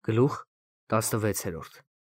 Գլուխ 16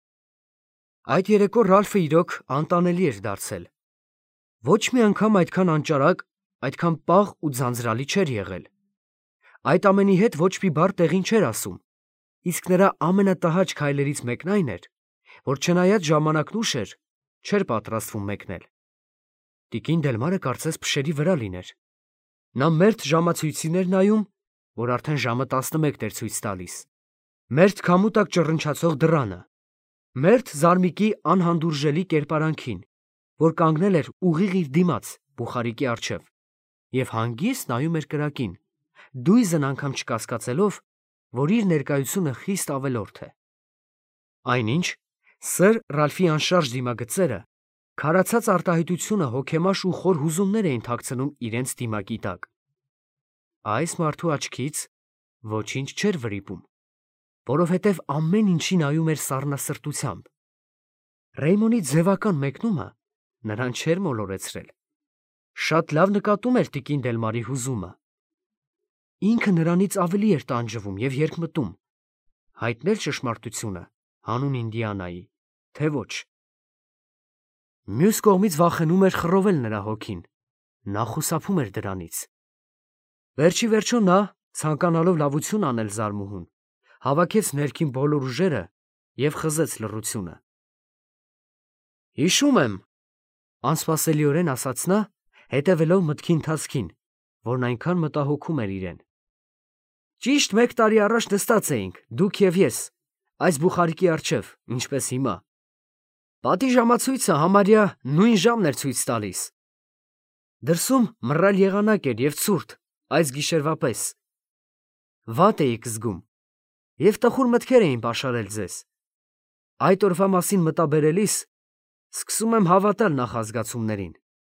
Այդ երեկո Ռալֆը իրոք անտանելի էր դարձել։ Ոչ մի անգամ այդքան անճարակ, այդքան պաղ ու ձանձրալի չէր եղել։ Այդ ամենի հետ ոչ մի բառ տեղին չէր ասում, իսկ նրա ամենատհաճ քայլերից մեկն այն էր, որ չնայած ժամանակն ուշ էր, չէր պատրաստվում մեկնել։ Տիկին Դելմարը կարծես փշերի վրա լիներ։ Նա մերթ ժամացույցին էր նայում, որ արդեն ժամը 11 էր ցույց տալիս։ Մերթ քամու տակ ճռնչացող դռանը, մերթ Զարմիկի անհանդուրժելի կերպարանքին, որ կանգնել էր ուղիղ իր դիմաց բուխարիկի առջև, և հանգիստ նայում էր կրակին, դույզն անգամ չկասկածելով, որ իր ներկայությունը խիստ ավելորդ է։ Այնինչ, սըր Ռալֆի անշարժ դիմագծերը, քարացած արտահայտությունը հոգեմաշ ու խոր հուզումներ էին թաքցնում իրենց դիմակի տակ։ Այս մարդու աչքից ոչինչ չէր վրիպում, որովհետև ամեն ինչի նայում էր սառնասրտությամբ։ Ռեյմոնի ձևական մեկնումը նրան չէր մոլորեցրել։ Շատ լավ նկատում էր տիկին Դելմարի հուզումը։ Ինքը նրանից ավելի էր տանջվում և երկմտում, հայտնել ճշմարտությունը հանուն Ինդիանայի, թե ոչ։ Մյուս կողմից վախենում էր խռովել նրա հոգին, նա խուսափում էր դրանից։ Վերջիվերջո նա, ցանկանալով լավություն անել Զարմուհուն, հավաքեց ներքին բոլոր ուժերը և խզեց լռությունը։ «Հիշում եմ», անսպասելիորեն ասաց նա, հետևելով մտքի ընթացքին, որն այնքան մտահոգում էր իրեն։ «Ճիշտ 1 տարի առաջ նստած էինք, դուք և ես, այս բուխարիկի առջև, ինչպես հիմա։ Պատի ժամացույցը համարյա նույն ժամն էր ցույց տալիս։ Դրսում մռայլ եղանակ էր և ցուրտ, այս գիշերվա պես։ Վատ էիք զգում, և տխուր մտքեր էին պաշարել ձեզ։ Այդ օրվա մասին մտաբերելիս սկսում եմ հավատալ նախազգացումներին»։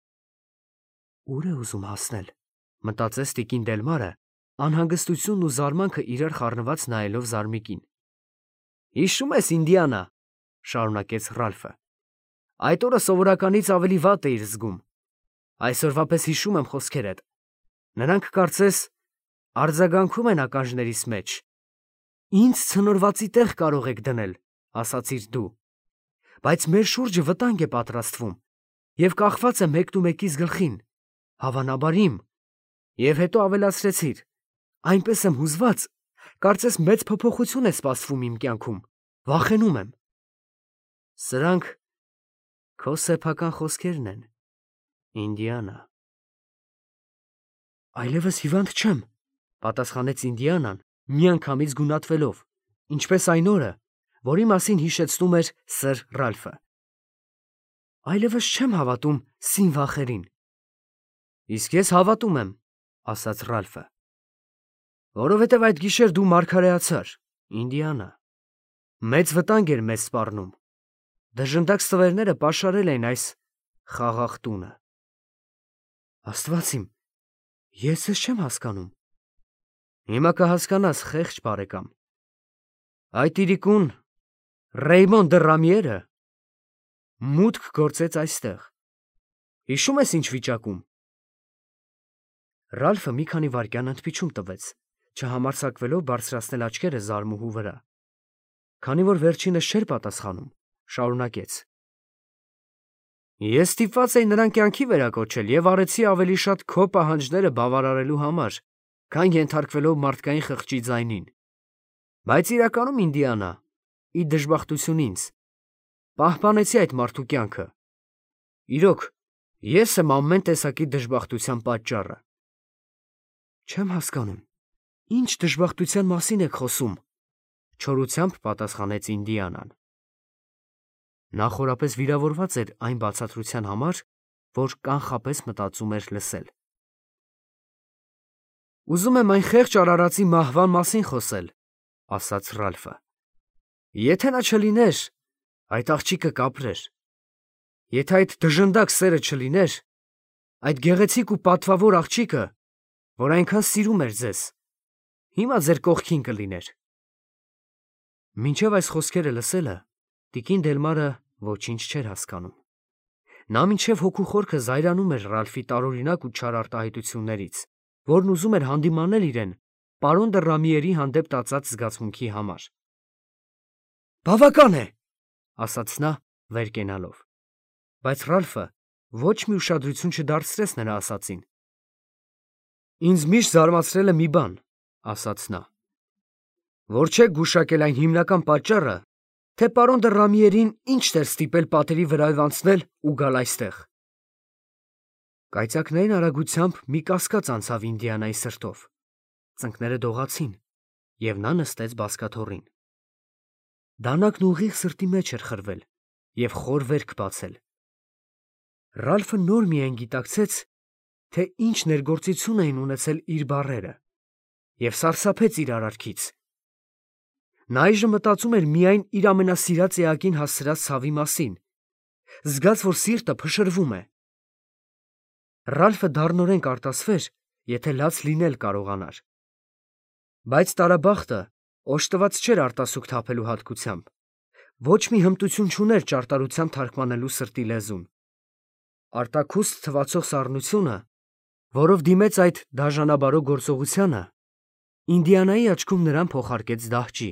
Ուր է ուզում հասնել, մտածեց տիկին Դելմարը, անհանգստությունն ու զարմանքը իրար խառնված նայելով Զարմիկին։ «Հիշում ես, Ինդիանա, ֊ շարունակեց Ռալֆը, ֊ այդ օրը սովորականից ավելի վատ էիր զգում։ Այսօրվա պես հիշում եմ խոսքերդ. նրանք կարծես արձագանքում են ականջներիս մեջ։ Ինձ ցնորվածի տեղ կարող եք դնել, ասացիր դու, բայց մեր շուրջը վտանգ է պատրաստվում և կախված է մեկնումեկիս գլխին, հավանաբար իմ։ Եվ հետո ավելացրեցիր. այնպես եմ հուզված, կարծես մեծ փոփոխություն է սպասվում իմ կյանքում, վախենում եմ։ Սրանք քո սեփական խոսքերն են, Ինդիանա։ Այլևս հիվանդ չեմ, ֊ պատասխանեց Ինդիանան, միանգամից գունատվելով, ինչպես այն օրը, որի մասին հիշեցնում էր սըր Ռալֆը։ Այլևս չեմ հավատում սին վախերին։ Իսկ ես հավատում եմ, ֊ ասաց Ռալֆը, ֊ որովհետև այդ գիշեր դու մարգարեացար, Ինդիանա։ Մեծ վտանգ էր մեզ սպառնում։ Դժնդակ ստվերները պաշարել էին այս խաղաղ տունը։ Աստված իմ, ես ձեզ չեմ հասկանում։ Հիմա կհասկանաս, խեղճ բարեկամ։ Այդ իրիկուն Ռեյմոն դը Ռամիերը մուտք գործեց այստեղ։ Հիշում ես ինչ վիճակում։ Ռալֆը մի քանի վայրկյան ընդմիջում տվեց, չհամարձակվելով բարձրացնել աչքերը Զարմուհու վրա։ Քանի որ վերջինս չէր պատասխանում, շարունակեց. Ես ստիպված էի նրան կյանքի վերակոչել և արեցի ավելի շատ քո պահանջները բավարարելու համար, քան ենթարկվելով մարդկային խղճի ձայնին։ Բայց իրականում, Ինդիանա, ի դժբախտություն ինձ, պահպանեցի այդ մարդու կյանքը։ Իրոք, ես եմ ամեն տեսակի դժբախտության պատճառը։ Չեմ հասկանում, ինչ դժբախտության մասին եք խոսում, ֊ չորությամբ պատասխանեց Ինդիանան։ Նա խորապես վիրավորված էր այն բացատրության համար, որ կանխապես մտածում էր լսել։ Ուզում եմ այն խեղճ արարածի մահվան մասին խոսել, ֊ ասաց Ռալֆը։ Եթե նա չլիներ, այդ աղջիկը կապրեր։ Եթե այդ դժնդակ սերը չլիներ, այդ գեղեցիկ ու պատվավոր աղջիկը, որ այնքան սիրում էր ձեզ, հիմա ձեր կողքին կլիներ։ Մինչև այս խոսքերը լսելը, տիկին Դելմարը ոչինչ չէր հասկանում։ Նա մինչև հոգու խորքը զայրանում էր Ռալֆի տարօրինակ ու չար արտահայտություններից, որն ուզում էր հանդիմանել իրեն պարոն դը Ռամիերի հանդեպ տածած զգացմունքի համար։ Բավական է, ասաց նա վեր կենալով, բայց Ռալֆը ոչ մի ուշադրություն չդարձրեց նրա ասածին։ Ինձ միշտ զարմացրել է մի բան, ասաց նա, որ չեք գուշակել այն հիմնական պատճառը, թե պարոն դը Ռամիերին ինչ էր ստիպել պատերի վրայով անցնել ու գալ այստեղ։ Կայծակնային արագությամբ մի կասկած անցավ Ինդիանայի սրտով, ծնկները դողացին, և նա նստեց բազկաթոռին։ Դանակն ուղիղ սրտի մեջ էր խրվել և խոր վերք բացել։ Ռալֆը նոր միայն գիտակցեց, թե ինչ ներգործություն էին ունեցել իր բառերը, և սարսափեց իր արարքից։ Նա այժմ մտածում էր միայն իր ամենասիրած էակին հասցրած ցավի մասին, զգաց, որ սիրտը փշրվում է։ Ռալֆը դառնորեն կարտասվեր, եթե լաց լինել կարողանար։ Բայց տարաբախտը օժտված չէր արտասուք թափելու հատկությամբ, ոչ մի հմտություն չուներ ճարտարությամբ թարգմանելու սրտի լեզուն։ Արտաքուստ թվացող սառնությունը, որով դիմեց այդ դաժանաբարո գործողությանը, Ինդիանայի աչքում նրան փոխարկեց դահճի։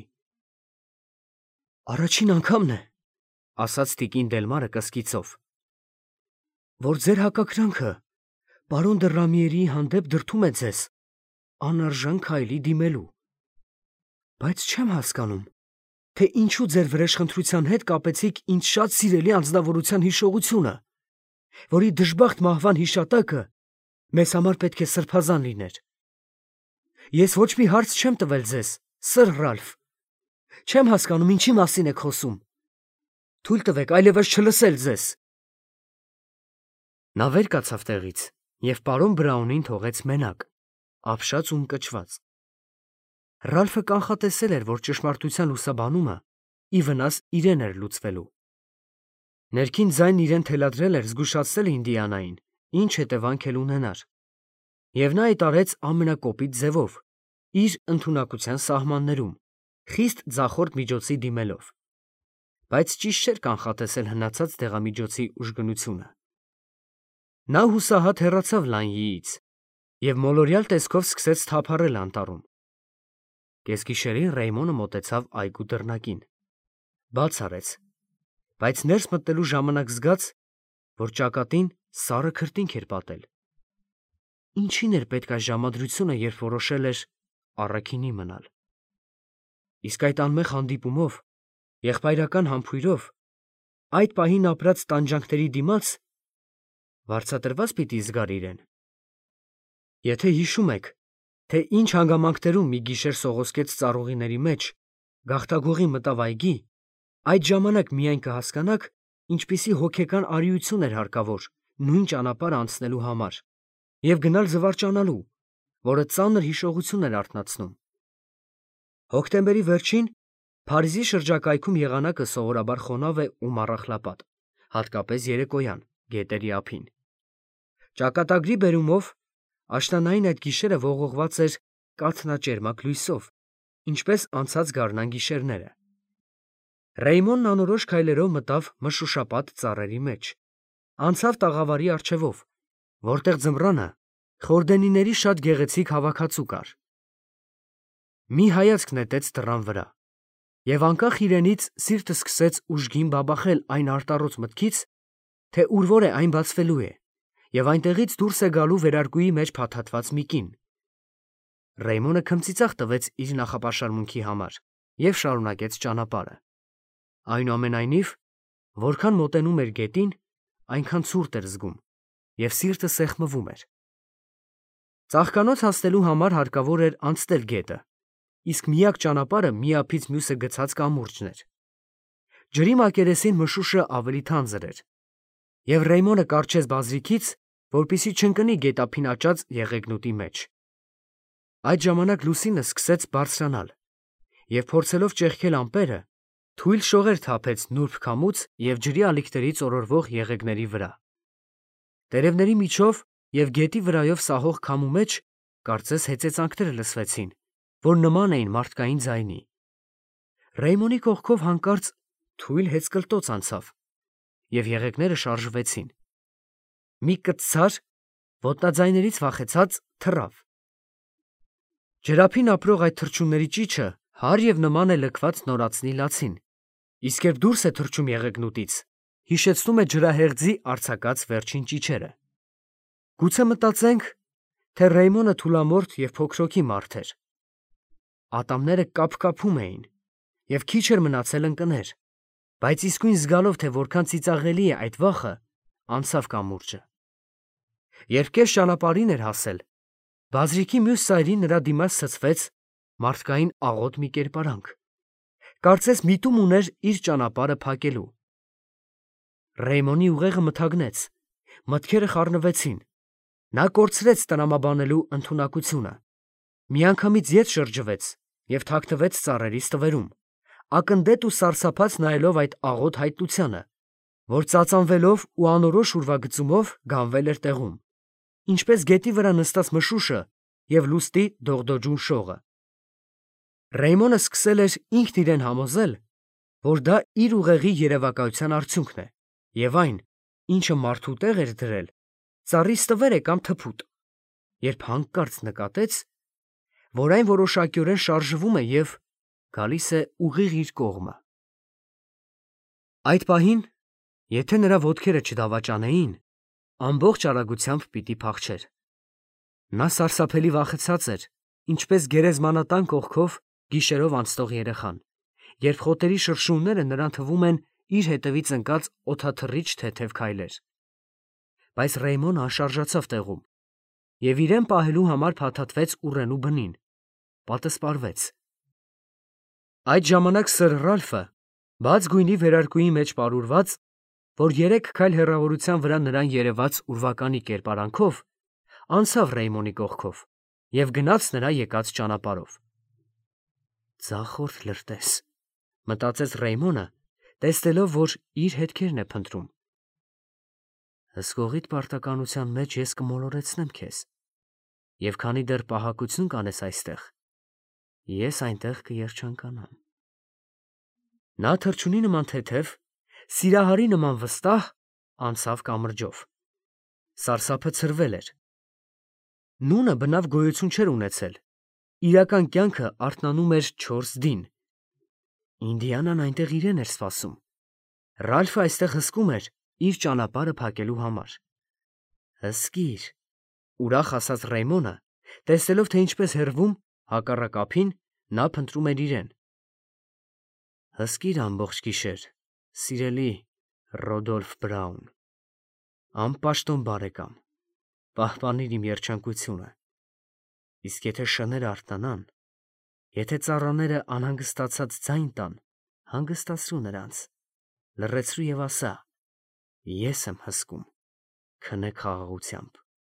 Առաջին անգամն է, ասաց տիկին Դելմարը կսկիծով, որ ձեր հակակրանքը պարոն դը Ռամիերիի հանդեպ դրդում է ձեզ անարժան քայլի դիմելու։ Բայց չեմ հասկանում, թե ինչու ձեր վրեժխնդրության հետ կապեցիք ինձ շատ սիրելի անձնավորության հիշողությունը, որի դժբախտ մահվան հիշատակը մեզ համար պետք է սրբազան լիներ։ Ես ոչ մի հարց չեմ տվել ձեզ, սըր Ռալֆ։ Չեմ հասկանում, ինչի մասին եք խոսում։ Թույլ տվեք այլևս չլսել ձեզ։ Նա վեր կացավ տեղից և պարոն Բրաունին թողեց մենակ, ապշած ու ընկճված։ Ռալֆը կանխատեսել էր, որ ճշմարտության լուսաբանումը ի վնաս իրեն էր լուծվելու։ Ներքին ձայնն իրեն թելադրել էր զգուշացնել Ինդիանային, ինչ հետևանք էլ ունենար։ Եվ նա այդ արեց ամենակոպիտ ձևով, իր ընդունակության սահմաններում, խիստ ձախորդ միջոցի դիմելով։ Բայց ճիշտ չէր կանխատեսել հնացած դեղամիջոցի ուժգնությունը։ Նա հուսահատ հեռացավ Լանյիից և մոլորյալ տեսքով սկսեց թափառել անտառում։ Կեսգիշերին Ռեյմոնը մոտեցավ այգու դռնակին, բաց արեց, բայց ներս մտնելու ժամանակ զգաց, որ ճակատին սառը քրտինք էր պատել։ Ինչին էր պետք այս ժամադրությունը, երբ որոշել էր առաքինի մնալ։ Իսկ այդ անմեղ հանդիպումով, եղբայրական համբույրով, այդ պահին ապրած տանջանքների դիմաց վարձատրված պիտի զգար իրեն։ Եթե հիշում եք, թե ինչ հանգամանքներում մի գիշեր սողոսկեց ծառուղիների մեջ, գաղթագողի մտավ այգի, այդ ժամանակ միայն կհասկանաք, ինչպիսի հոգեկան արիություն էր հարկավոր նույն ճանապարհը անցնելու համար և գնալ զվարճանալու, որը ծանր հիշողություն էր արթնացնում։ Հոկտեմբերի վերջին Փարիզի շրջակայքում եղանակը սովորաբար խոնավ է ու մառախլապատ, հատկապես երեկոյան, գետերի ափին։ Ճակատագրի բերումով աշնանային այդ գիշերը ողողված էր կաթնաճերմակ լույսով, ինչպես անցած գարնան գիշերները։ Ռեյմոնն անորոշ քայլերով մտավ մշուշապատ ծառերի մեջ, անցավ տաղավարի առջևով, որտեղ ձմռանը խորդենիների շատ գեղեցիկ հավաքածու կար։ Մի հայացք նետեց դռան վրա, և անկախ իրենից սիրտը սկսեց ուժգին բաբախել այն արտառոց մտքից, թե ուրվոր է այն բացվելու է, և այնտեղից դուրս է գալու վերարկուի մեջ փաթաթված մի կին։ Ռեյմոնը քմծիծաղ տվեց իր նախապաշարմունքի համար և շարունակեց ճանապարհը։ Այնուամենայնիվ, որքան մոտենում էր գետին, այնքան ցուրտ էր զգում, և սիրտը սեղմվում էր։ Ծաղկանոց հասնելու համար հարկավոր էր անցնել գետը, իսկ միակ ճանապարհը մի ափից մյուսը գցած կամուրջն էր։ Ջրի մակերեսին մշուշը ավելի թանձր էր, և Ռեյմոնը կառչեց բազրիքից, որպեսզի չընկնի գետափին աճած եղեգնուտի մեջ։ Այդ ժամանակ լուսինը սկսեց բարձրանալ, և փորձելով ճեղքել ամպերը, թույլ շողեր թափեց նուրբ քամուց և ջրի ալիքներից օրորվող եղեգների վրա։ Տերևների միջով և գետի վրայով սահող քամու մեջ կարծես հեծեծանքներ լսվեցին, որ նման էին մարդկային ձայնի։ Ռեյմոնի կողքով հանկարծ թույլ հեծկլտոց անցավ, և եղեգները շարժվեցին։ Մի կտցար, ոտնաձայներից վախեցած, թռավ։ Ջրափին ապրող այդ թռչունների ճիչը հարև նման է լքված նորածնի լացին, Իսկ երբ դուրս է թռչում եղեգնուտից, հիշեցնում է ջրահեղձի արձակած վերջին ճիչերը։ Գուցե մտածենք, թե Ռեյմոնը թուլամորթ և փոքրոքի մարդ էր։ Ատամները կափկափում էին, և քիչ էր մնացել ընկներ, բայց իսկույն զգալով, թե որքան ծիծաղելի է այդ վախը, անցավ կամուրջը։ Երբ կես ճանապարհին էր հասել, բազրիքի մյուս ծայրին նրա դիմաց ցցվեց մարդկային աղոտ մի կերպարանք, կարծես միտում ուներ իր ճանապարհը փակելու։ Ռեյմոնի ուղեղը մթագնեց, մտքերը խառնվեցին, նա կորցրեց տրամաբանելու ընդունակությունը, միանգամից ետ շրջվեց և թաքնվեց ծառերի ստվերում, ակնդետ ու սարսափած նայելով այդ աղոտ հայտնությանը, որ ծածանվելով ու անորոշ ուրվագծումով գանվել էր տեղում, ինչպես գետի վրա նստած մշուշը և լուստի դողդոջուն շողը։ Ռեյմոնը սկսել էր ինքն իրեն համոզել, որ դա իր ուղեղի երևակայության արդյունքն է, և այն, ինչը մարդու տեղ էր դրել, ծառի ստվեր է կամ թփուտ, երբ հանկարծ նկատեց, որ այն որոշակիորեն շարժվում է և գալիս է ուղիղ իր կողմը։ Այդ պահին, եթե նրա ոտքերը չդավաճանեին, ամբողջ արագությամբ պիտի փախչեր։ Նա սարսափելի վախեցած էր, ինչպես գերեզմանատան կողքով գիշերով անցնող երեխան, երբ խոտերի շրշյունները նրան թվում են իր հետևից ընկած օդաթռիչ թեթև քայլեր։ Բայց Ռեյմոնը անշարժացավ տեղում և իրեն պահելու համար փաթաթվեց ուռենու բնին, պատսպարվեց։ Այդ ժամանակ սըր Ռալֆը, բաց գույնի վերարկուի մեջ պարուրված, որ 3 քայլ հեռավորության վրա նրան երևաց ուրվականի կերպարանքով, անցավ Ռեյմոնի կողքով և գնաց նրա եկած ճանապարհով։ «Ձախորդ լրտես», մտածեց Ռեյմոնը, տեսնելով, որ իր հետքերն է փնտրում։ «Հսկողիդ պարտականության մեջ ես կմոլորեցնեմ քեզ, և քանի դեռ պահակություն կանես այստեղ, ես այնտեղ կերջանկանամ»։ Նա թռչունի նման թեթև, սիրահարի նման վստահ անցավ կամրջով։ Սարսափը ցրվել էր։ Նունը բնավ գոյություն չէր ունեցել, իրական կյանքը արթնանում էր 4 դին։ Ինդիանան այնտեղ իրեն էր սպասում։ Ռալֆը այստեղ հսկում էր իր ճանապարհը փակելու համար։ Հսկիր, ուրախ ասաց Ռեյմոնը, տեսնելով, թե ինչպես հեռվում, հակառակ ափին, նա փնտրում էր իրեն։ Հսկիր ամբողջ գիշեր, սիրելի Ռոդոլֆ Բրաուն, անպաշտոն բարեկամ, պահպանիր իմ երջանկությունը, իսկ եթե շները արթնանան, եթե ծառաները անհանգստացած ձայն տան, հանգստացրու նրանց, լռեցրու և ասա. ես եմ հսկում, քնե խաղաղությամբ։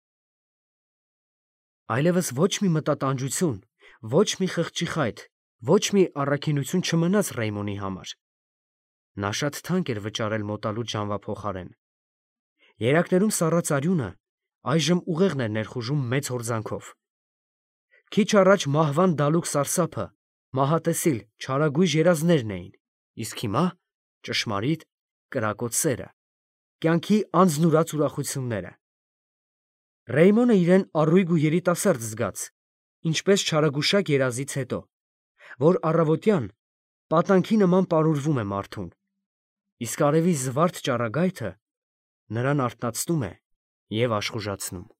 Այլևս ոչ մի մտատանջություն, ոչ մի խղճի խայթ, ոչ մի առաքինություն չմնաց Ռեյմոնի համար։ Նա շատ թանկ էր վճարել մոտալուտ ժամվա փոխարեն։ Երակներում սառած արյունը այժմ ուղեղն էր ներխուժում մեծ հորձանքով։ Քիչ առաջ մահվան դալուկ սարսափը, մահատեսիլ, չարագույժ երազներն էին, իսկ հիմա ճշմարիտ կրակոտ սերը, կյանքի անձնուրաց ուրախությունները։ Ռեյմոնը իրեն առույգ ու երիտասարդ զգաց, ինչպես չարագուշակ երազից հետո, որ առավոտյան պատանքի նման պարուրվում է մարդուն, իսկ արևի զվարթ ճառագայթը նրան արթնացնում է և աշխուժացնում։